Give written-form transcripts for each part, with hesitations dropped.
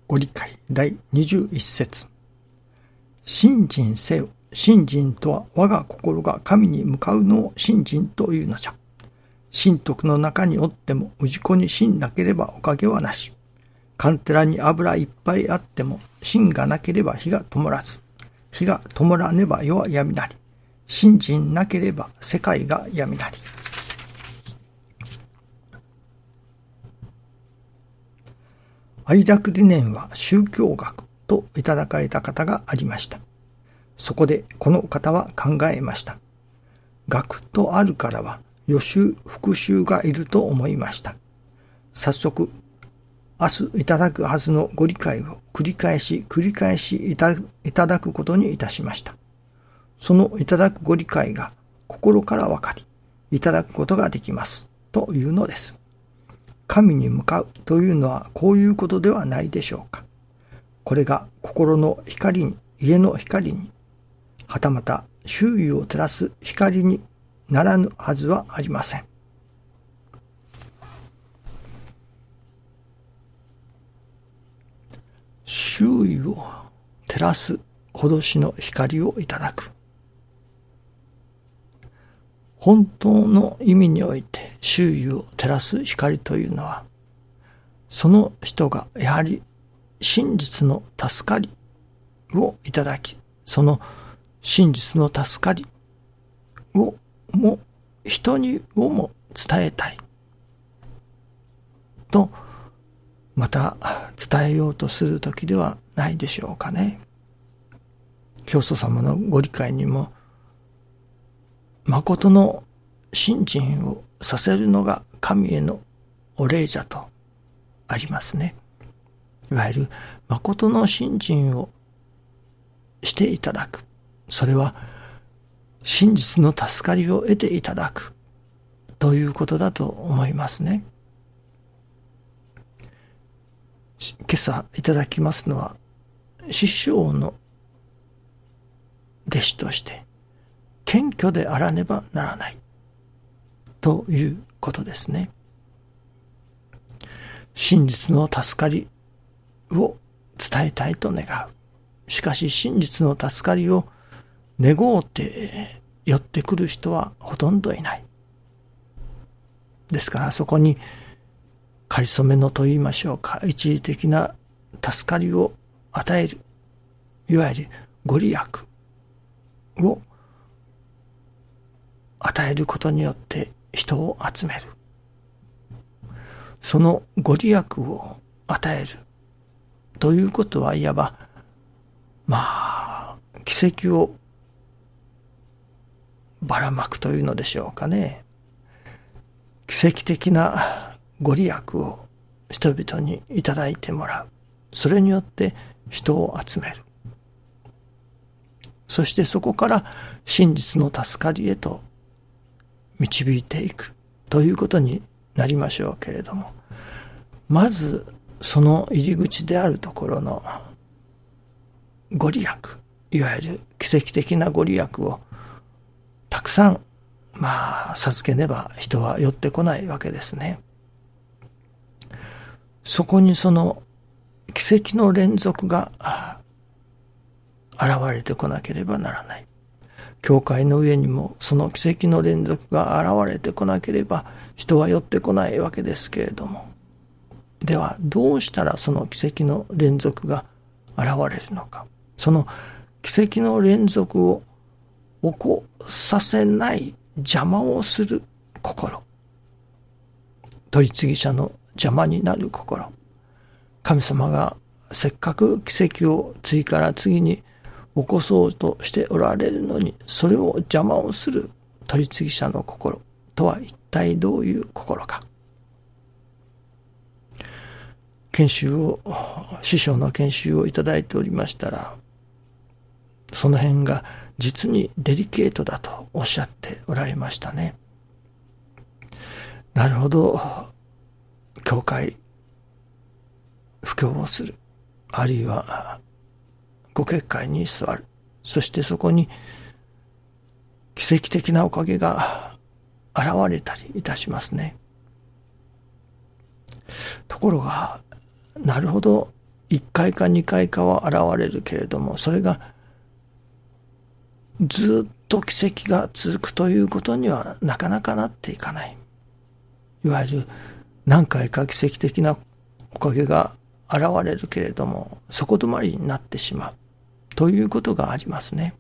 ご理解第21節。信心せよ。信心とは我が心が神に向かうのを信心というのじゃ。神徳の中におっても氏子に信なければおかげはなし。カンテラに油いっぱいあっても信がなければ火が灯らず。火が灯らねば世は闇なり。信心なければ世界が闇なり。愛楽理念は宗教学といただかれた方がありました。そこでこの方は考えました。学とあるからは予習復習がいると思いました。早速、明日いただくはずのご理解を繰り返しいただくことにいたしました。そのいただくご理解が心からわかり、いただくことができますというのです。神に向かうというのはこういうことではないでしょうか。これが心の光に、家の光に、はたまた周囲を照らす光にならぬはずはありません。周囲を照らすほしの光をいただく。本当の意味において周囲を照らす光というのは、その人がやはり真実の助かりをいただき、その真実の助かりをも人にをも伝えたいと、また伝えようとするときではないでしょうかね。教祖様のご理解にも、誠の信心をさせるのが神へのお礼じゃとありますね。いわゆる誠の信心をしていただく。それは真実の助かりを得ていただくということだと思いますね。今朝いただきますのは、師匠の弟子として謙虚であらねばならないということですね。真実の助かりを伝えたいと願う。しかし真実の助かりを願うて寄ってくる人はほとんどいない。ですからそこにかりそめのと言いましょうか、一時的な助かりを与える、いわゆるご利益を与えることによって人を集める。そのご利益を与えるということはいわば、奇跡をばらまくというのでしょうかね。奇跡的なご利益を人々にいただいてもらう。それによって人を集める。そしてそこから真実の助かりへと導いていくということになりましょうけれども、まずその入り口であるところのご利益、いわゆる奇跡的なご利益をたくさん授けねば人は寄ってこないわけですね。そこにその奇跡の連続が現れてこなければならない。教会の上にもその奇跡の連続が現れてこなければ人は寄ってこないわけですけれども、ではどうしたらその奇跡の連続が現れるのか。その奇跡の連続を起こさせない邪魔をする心、取り次ぎ者の邪魔になる心、神様がせっかく奇跡を次から次に起こそうとしておられるのに、それを邪魔をする取り次ぎ者の心とは一体どういう心か。師匠の研修をいただいておりましたら、その辺が実にデリケートだとおっしゃっておられましたね。なるほど、教会布教をする、あるいはご結界に座る、そしてそこに奇跡的なおかげが現れたりいたしますね。ところが、なるほど 1回か2回かは現れるけれども、それがずっと奇跡が続くということにはなかなかなっていかない。いわゆる何回か奇跡的なおかげが現れるけれども、底止まりになってしまうということがありますね。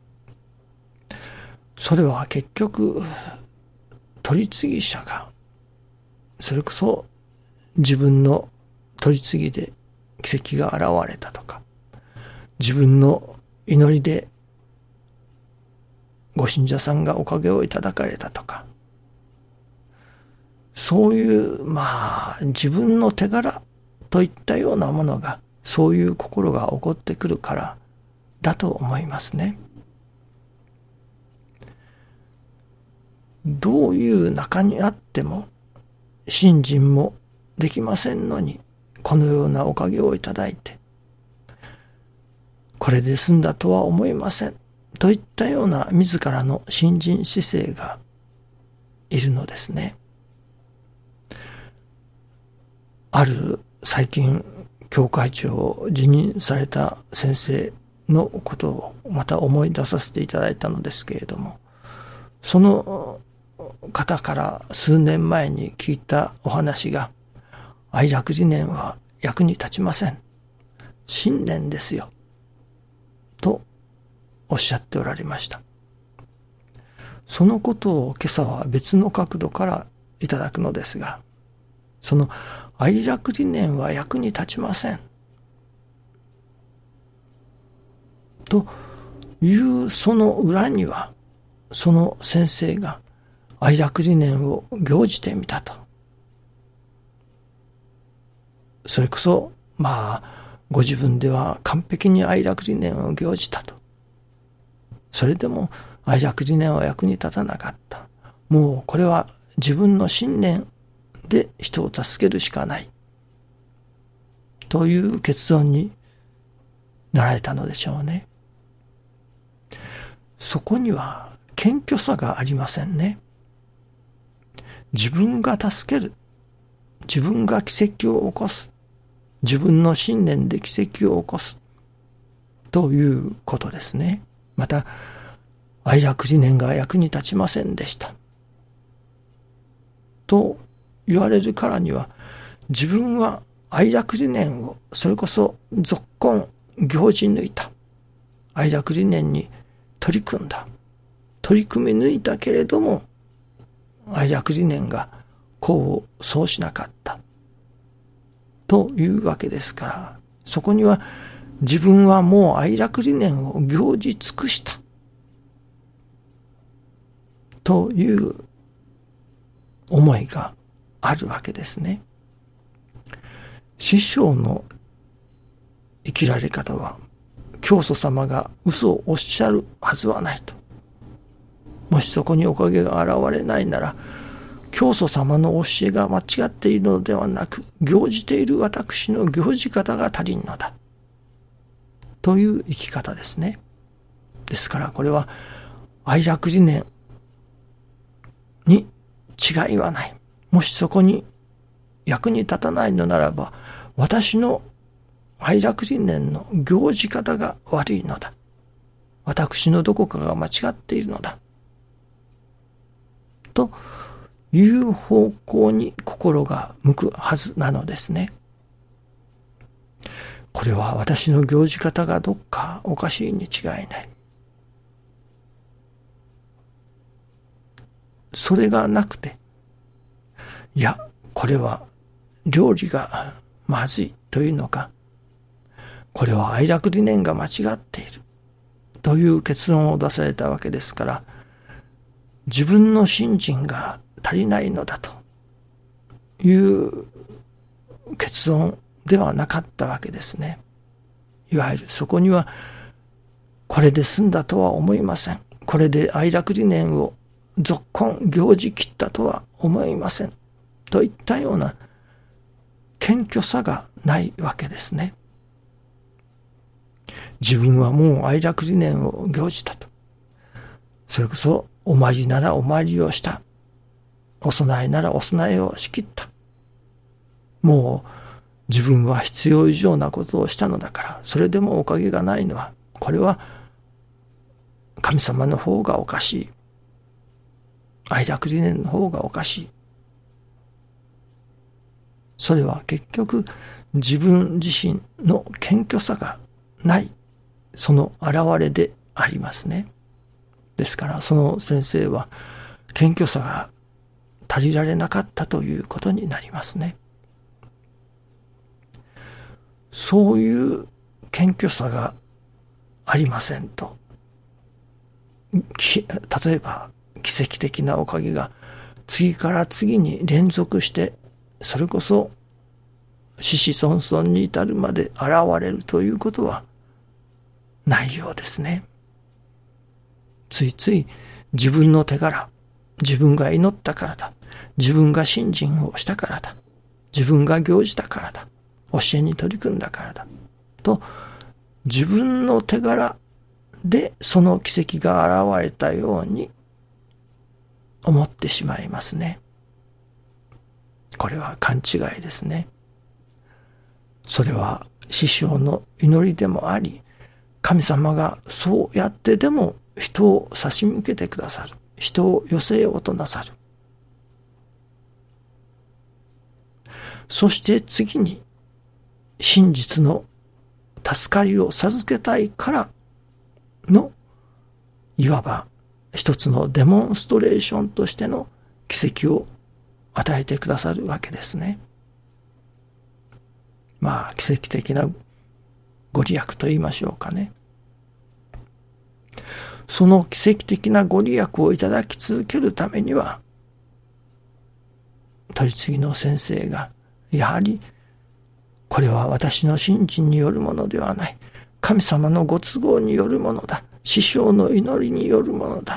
それは結局、取り次ぎ者が、それこそ自分の取り次ぎで奇跡が現れたとか、自分の祈りでご信者さんがおかげをいただかれたとか、そういう自分の手柄といったようなものが、そういう心が起こってくるからだと思いますね。どういう中にあっても信心もできませんのに、このようなおかげをいただいて、これで済んだとは思いませんといったような自らの信心姿勢がいるのですね。ある最近教会長を辞任された先生のことをまた思い出させていただいたのですけれども、その方から数年前に聞いたお話が、愛楽理念は役に立ちません。信念ですよ。とおっしゃっておられました。そのことを今朝は別の角度からいただくのですが、その愛楽理念は役に立ちません。というその裏には、その先生が愛楽理念を行じてみたと。それこそ、ご自分では完璧に愛楽理念を行じたと。それでも愛楽理念は役に立たなかった。もうこれは自分の信念で人を助けるしかない。という結論になられたのでしょうね。そこには謙虚さがありませんね。自分が助ける。自分が奇跡を起こす。自分の信念で奇跡を起こす。ということですね。また、愛楽理念が役に立ちませんでした。と言われるからには、自分は愛楽理念をそれこそぞっこん行じ抜いた。愛楽理念に取り組んだ。取り組み抜いたけれども、愛楽理念が功を奏しなかった。というわけですから、そこには自分はもう愛楽理念を行じ尽くした。という思いがあるわけですね。師匠の生きられ方は、教祖様が嘘をおっしゃるはずはないと。もしそこにおかげが現れないなら、教祖様の教えが間違っているのではなく、行じている私の行じ方が足りんのだ。という生き方ですね。ですからこれは愛楽理念に違いはない。もしそこに役に立たないのならば、私の愛楽理念の行じ方が悪いのだ。私のどこかが間違っているのだ。という方向に心が向くはずなのですね。これは私の行じ方がどっかおかしいに違いない。それがなくて、いや、これは料理がまずいというのか、これは愛楽理念が間違っているという結論を出されたわけですから、自分の信心が足りないのだという結論ではなかったわけですね。いわゆるそこには、これで済んだとは思いません。これで愛楽理念をぞっこん行じ切ったとは思いません。といったような謙虚さがないわけですね。自分はもう愛楽理念を行じたと。それこそお参りならお参りをした。お供えならお供えをしきった。もう自分は必要以上なことをしたのだから、それでもおかげがないのは、これは神様の方がおかしい。愛楽理念の方がおかしい。それは結局自分自身の謙虚さがない、その表れでありますね。ですからその先生は謙虚さが足りられなかったということになりますね。そういう謙虚さがありませんと、例えば奇跡的なおかげが次から次に連続して、それこそ子々孫々に至るまで現れるということはないようですね。ついつい自分の手柄、自分が祈ったからだ、自分が信心をしたからだ、自分が行じたからだ、教えに取り組んだからだと、自分の手柄でその奇跡が現れたように思ってしまいますね。これは勘違いですね。それは師匠の祈りでもあり、神様がそうやってでも人を差し向けてくださる、人を寄せようとなさる。そして次に真実の助かりを授けたいからの、いわば一つのデモンストレーションとしての奇跡を与えてくださるわけですね。まあ奇跡的なご利益と言いましょうかね。その奇跡的なご利益をいただき続けるためには、取り次ぎの先生がやはりこれは私の信心によるものではない、神様のご都合によるものだ、師匠の祈りによるものだ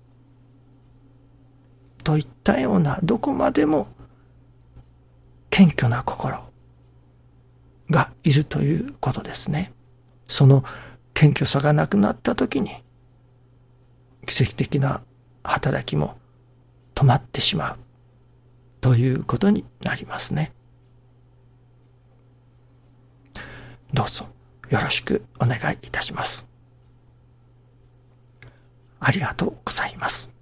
といったような、どこまでも謙虚な心がいるということですね。その謙虚さがなくなったときに、奇跡的な働きも止まってしまうということになりますね。どうぞよろしくお願いいたします。ありがとうございます。